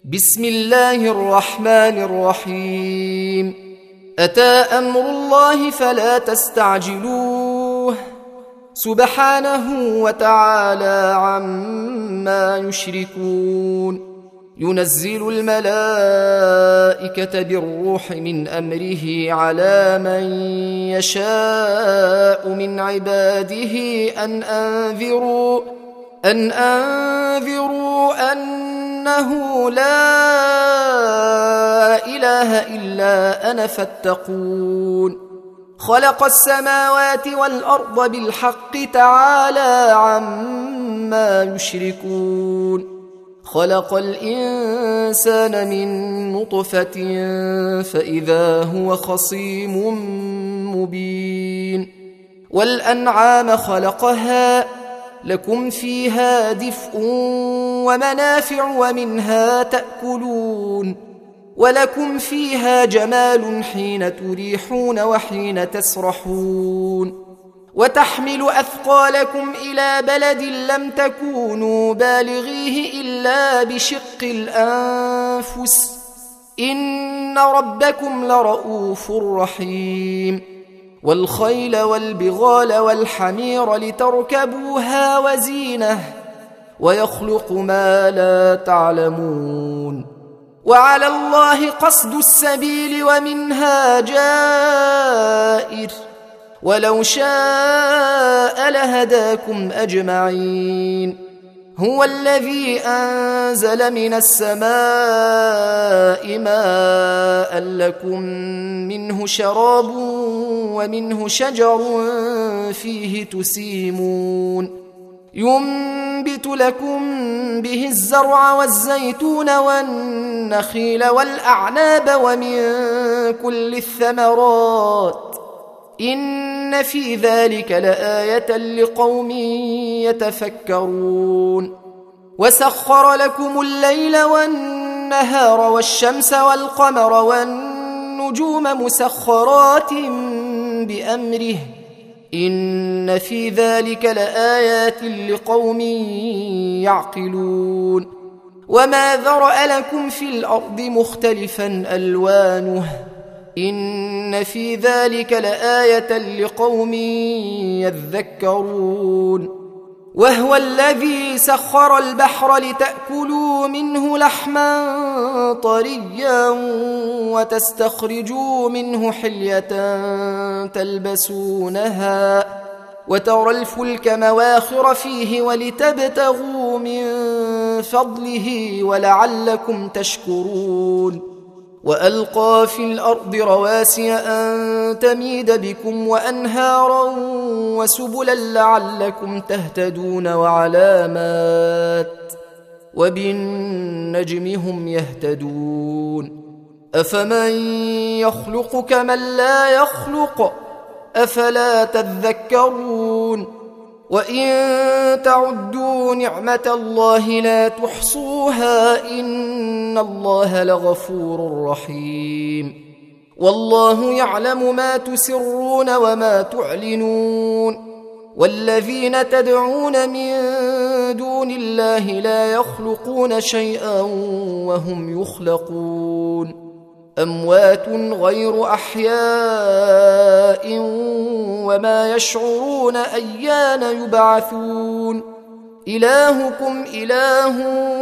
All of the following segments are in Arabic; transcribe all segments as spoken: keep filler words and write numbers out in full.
بسم الله الرحمن الرحيم. أتى أمر الله فلا تستعجلوه سبحانه وتعالى عما يشركون. ينزل الملائكة بالروح من أمره على من يشاء من عباده أن أنذروا أن أنذروا أنه لا إله إلا أنا فاتقون. خلق السماوات والأرض بالحق تعالى عما يشركون. خلق الإنسان من نطفة فإذا هو خصيم مبين. والأنعام خلقها لكم فيها دفء ومنافع ومنها تأكلون، ولكم فيها جمال حين تريحون وحين تسرحون، وتحمل أثقالكم إلى بلد لم تكونوا بالغيه إلا بشق الأنفس إن ربكم لرؤوف رحيم. والخيل والبغال والحمير لتركبوها وزينة ويخلق ما لا تعلمون. وعلى الله قصد السبيل ومنها جائر ولو شاء لهداكم أجمعين. هو الذي أنزل من السماء ماء لكم منه شراب ومنه شجر فيه تسيمون. ينبت لكم به الزرع والزيتون والنخيل والأعناب ومن كل الثمرات إن في ذلك لآية لقوم يتفكرون. وسخر لكم الليل والنهار والشمس والقمر والنجوم مسخرات بأمره إن في ذلك لآيات لقوم يعقلون. وما ذرأ لكم في الأرض مختلفا ألوانه إن في ذلك لآية لقوم يذكرون. وهو الذي سخر البحر لتأكلوا منه لحما طريا وتستخرجوا منه حلية تلبسونها وترى الفلك مواخر فيه ولتبتغوا من فضله ولعلكم تشكرون. وألقى في الأرض رواسي أن تميد بكم وأنهارا وسبلا لعلكم تهتدون وعلامات وبالنجم هم يهتدون. أفمن يخلق كمن لا يخلق أفلا تذكرون. وإن تعدوا نعمة الله لا تحصوها إن الله لغفور رحيم. والله يعلم ما تسرون وما تعلنون. والذين تدعون من دون الله لا يخلقون شيئا وهم يخلقون. أموات غير أحياء وما يشعرون أيان يبعثون. إلهكم إله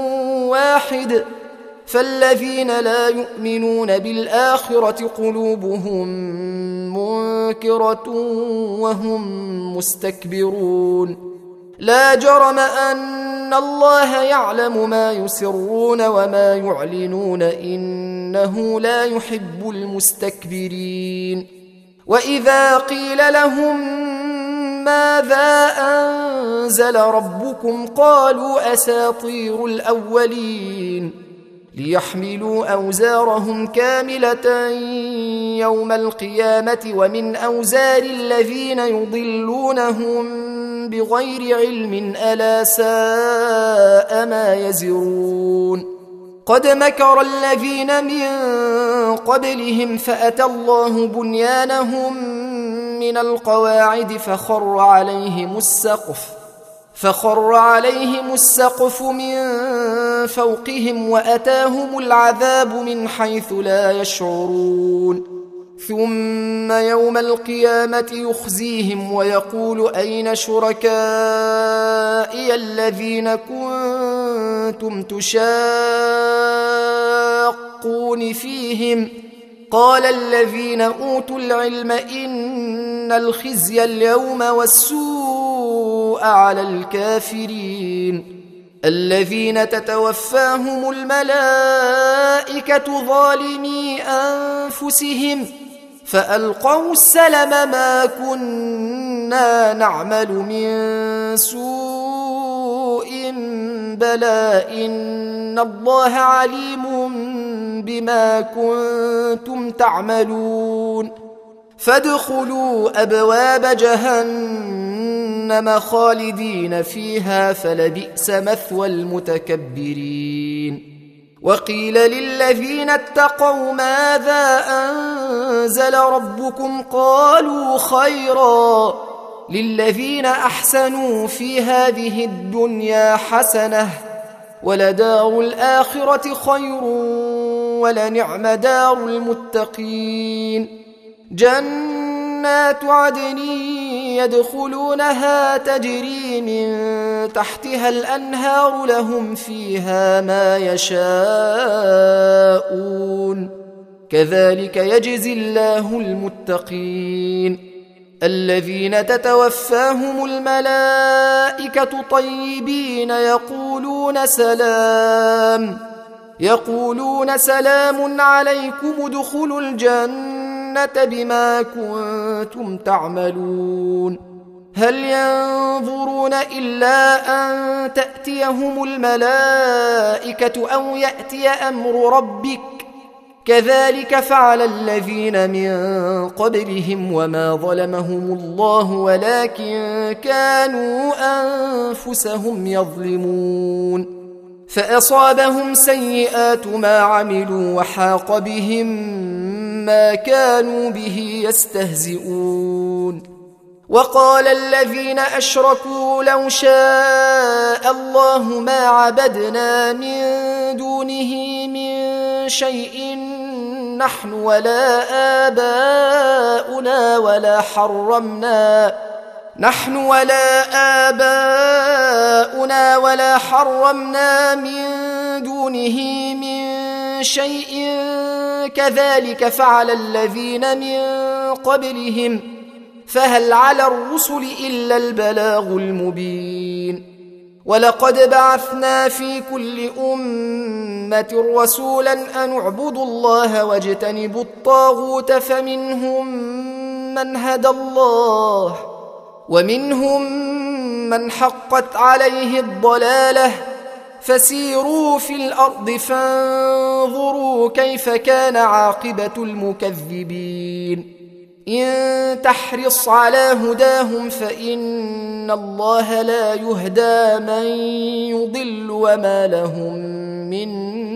واحد فالذين لا يؤمنون بالآخرة قلوبهم منكرة وهم مستكبرون. لا جرم أن الله يعلم ما يسرون وما يعلنون إنه لا يحب المستكبرين. وإذا قيل لهم ماذا أنزل ربكم قالوا أساطير الأولين ليحملوا أوزارهم كاملة يوم القيامة ومن أوزار الذين يضلونهم بغير علم ألا ساء ما يزرون. قد مكر الذين من قبلهم فأتى الله بنيانهم من القواعد فخر عليهم السقف فخر عليهم السقف من فوقهم وأتاهم العذاب من حيث لا يشعرون ثم يوم القيامة يخزيهم ويقول أين شركائي الذين كنتم تشاقون فيهم قال الذين أوتوا العلم إن الخزي اليوم والسوء على الكافرين الذين تتوفاهم الملائكة ظالمي أنفسهم فألقوا السلم ما كنا نعمل من سوء بلى إن الله عليم بما كنتم تعملون فادخلوا أبواب جهنم خالدين فيها فلبئس مثوى المتكبرين وقيل للذين اتقوا ماذا أنزل ربكم قالوا خيرا للذين أحسنوا في هذه الدنيا حسنة ولدار الآخرة خير ولنعم دار المتقين جنات عدن يدخلونها تجري من تحتها الأنهار لهم فيها ما يشاءون كذلك يجزي الله المتقين الذين تتوفاهم الملائكة طيبين يقولون سلام يقولون سلام عليكم ادخلوا الجنة بما كنتم تعملون هل ينظرون إلا أن تأتيهم الملائكة أو يأتي أمر ربك كذلك فعل الذين من قبلهم وما ظلمهم الله ولكن كانوا أنفسهم يظلمون فأصابهم سيئات ما عملوا وحاق بهم ما كانوا به يستهزئون وقال الذين أشركوا لو شاء الله ما عبدنا من دونه من شيء نحن ولا آباؤنا ولا حرمنا نحن ولا آباؤنا ولا حرمنا من دونه من شيء كذلك فعل الذين من قبلهم فهل على الرسل إلا البلاغ المبين ولقد بعثنا في كل أمة رسولا أن اعبدوا الله واجتنبوا الطاغوت فمنهم من هدى الله ومنهم من حقت عليه الضلالة فسيروا في الأرض فانظروا كيف كان عاقبة المكذبين إن تحرص على هداهم فإن الله لا يهدى من يضل وما لهم من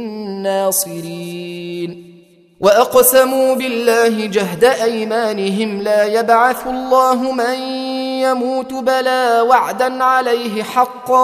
ناصرين وأقسموا بالله جهد أيمانهم لا يبعث الله من يموت بلى وعدا عليه حقا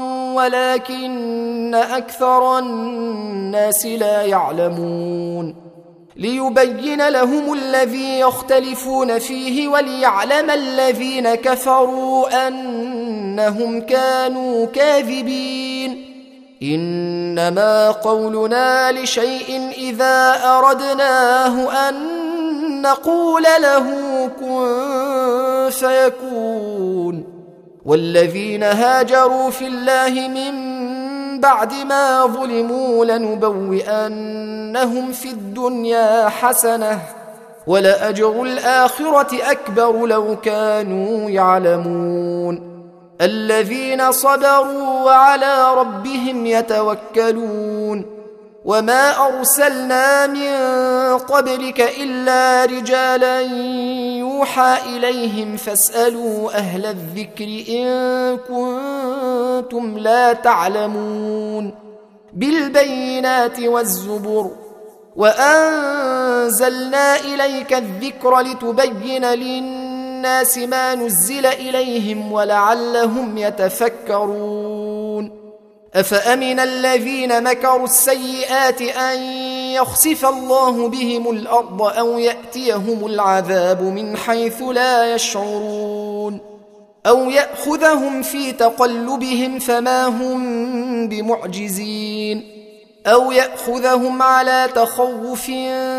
ولكن أكثر الناس لا يعلمون ليبين لهم الذي يختلفون فيه وليعلم الذين كفروا أنهم كانوا كاذبين إنما قولنا لشيء إذا أردناه أن نقول له كن فيكون والذين هاجروا في الله من بعد ما ظلموا لنبوئنهم في الدنيا حسنة ولأجر الآخرة أكبر لو كانوا يعلمون الذين صبروا وعلى ربهم يتوكلون وما أرسلنا من قبلك إلا رجالا يوحى إليهم فاسألوا أهل الذكر إن كنتم لا تعلمون بالبينات والزبر وأنزلنا إليك الذكر لتبين للناس للناس ما نزل إليهم ولعلهم يتفكرون أفأمن الذين مكروا السيئات أن يخسف الله بهم الأرض أو يأتيهم العذاب من حيث لا يشعرون أو يأخذهم في تقلبهم فما هم بمعجزين أو يأخذهم على تخوف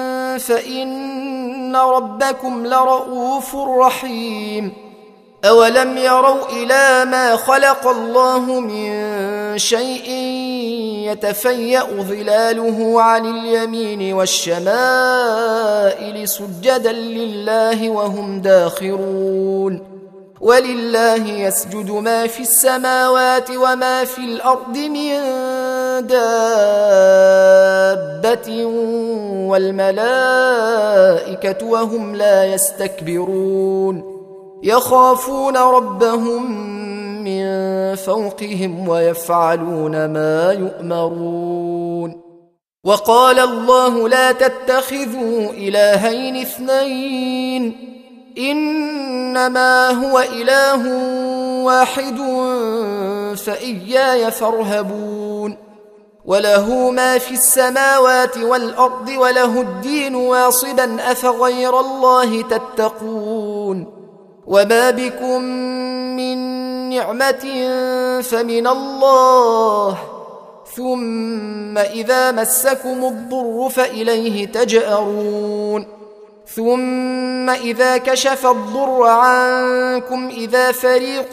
فإن ربكم لرؤوف رحيم أولم يروا إلى ما خلق الله من شيء يتفيأ ظلاله عن اليمين والشمائل سجدا لله وهم داخرون ولله يسجد ما في السماوات وما في الأرض من دابة والملائكة وهم لا يستكبرون يخافون ربهم من فوقهم ويفعلون ما يؤمرون وقال الله لا تتخذوا إلهين اثنين إنما هو إله واحد فإياي فارهبون وله ما في السماوات والأرض وله الدين واصبا أفغير الله تتقون وما بكم من نعمة فمن الله ثم إذا مسكم الضر فإليه تجأرون ثم إذا كشف الضر عنكم إذا فريق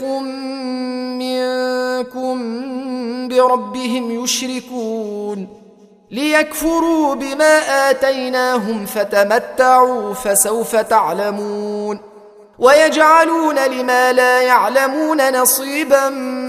منكم بربهم يشركون ليكفروا بما آتيناهم فتمتعوا فسوف تعلمون ويجعلون لما لا يعلمون نصيبا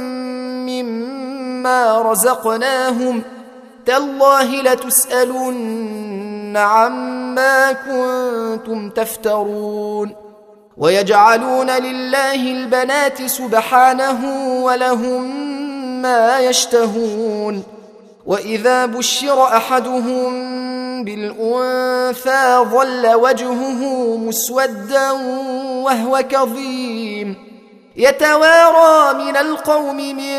مما رزقناهم تالله لتسألن عما كنتم تفترون ويجعلون لله البنات سبحانه ولهم ما يشتهون وإذا بشر أحدهم بالأنثى ظل وجهه مسودا وهو كظيم يتوارى من القوم من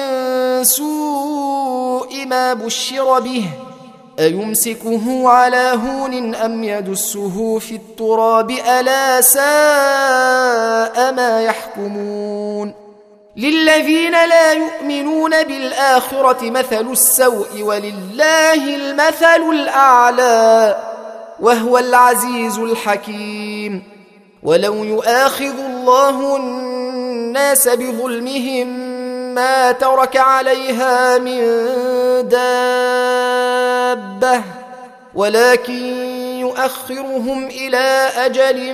سوء ما بشر به أيمسكه على هون أم يدسه في التراب ألا ساء ما يحكمون للذين لا يؤمنون بالآخرة مثل السوء ولله المثل الأعلى وهو العزيز الحكيم ولو يؤاخذ الله الناس بظلمهم ما ترك عليها من دابة ولكن يؤخرهم إلى أجل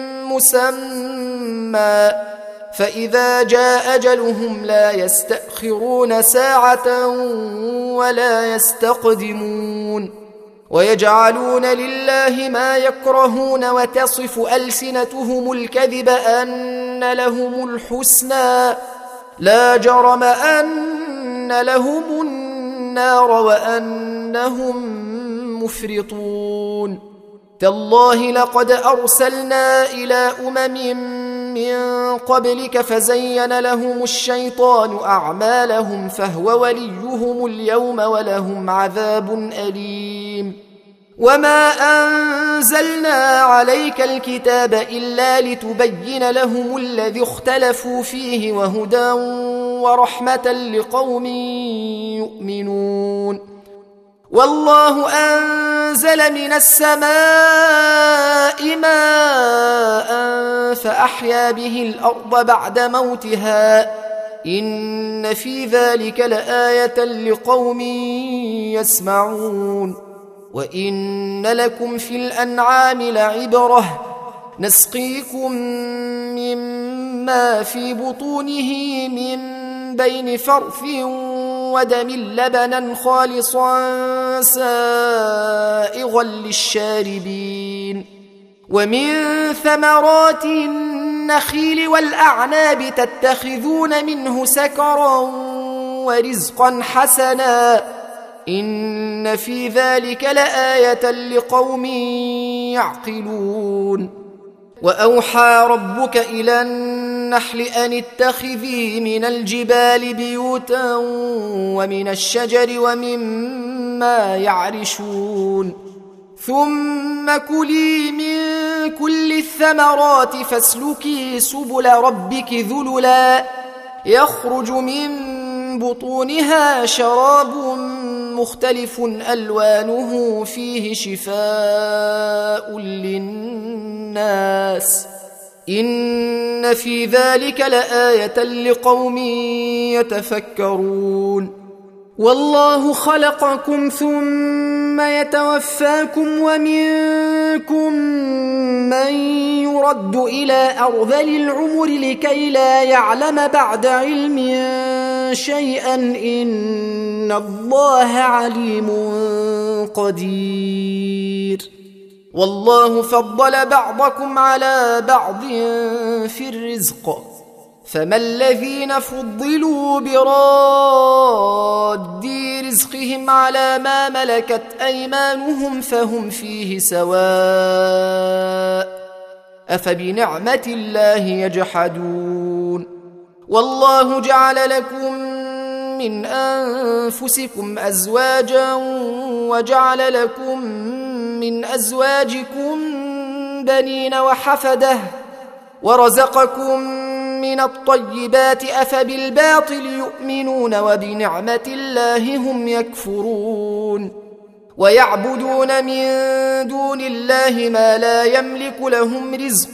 مسمى فإذا جاء أجلهم لا يستأخرون ساعة ولا يستقدمون ويجعلون لله ما يكرهون وتصف ألسنتهم الكذب أن لهم الحسنى لا جرم أن لهم النار وأنهم مفرطون تالله لقد أرسلنا إلى أمم من قبلك فزين لهم الشيطان أعمالهم فهو وليهم اليوم ولهم عذاب أليم وما أنزلنا عليك الكتاب إلا لتبين لهم الذي اختلفوا فيه وهدى ورحمة لقوم يؤمنون والله أنزل من السماء ماء فأحيا به الأرض بعد موتها إن في ذلك لآية لقوم يسمعون وإن لكم في الأنعام لعبرة نسقيكم مما في بطونه من بين فرث ودم لبنا خالصا سائغا للشاربين ومن ثمرات النخيل والأعناب تتخذون منه سكرا ورزقا حسنا إن في ذلك لآية لقوم يعقلون وأوحى ربك إلى النحل أن اتخذي من الجبال بيوتا ومن الشجر ومما يعرشون ثم كلي من كل الثمرات فاسلكي سبل ربك ذللا يخرج من بطونها شراب مختلف ألوانه فيه شفاء للناس إن في ذلك لآية لقوم يتفكرون والله خلقكم ثم يتوفاكم ومنكم من يرد إلى أرذل العمر لكي لا يعلم بعد علم شيئا إن الله عليم قدير والله فضل بعضكم على بعض في الرزق فما الذين فضلوا براد رزقهم على ما ملكت أيمانهم فهم فيه سواء أفبنعمة الله يجحدون والله جعل لكم من أنفسكم أزواجا وجعل لكم من أزواجكم بنين وحفدة ورزقكم من الطيبات أفبالباطل يؤمنون وبنعمة الله هم يكفرون ويعبدون من دون الله ما لا يملك لهم رزقا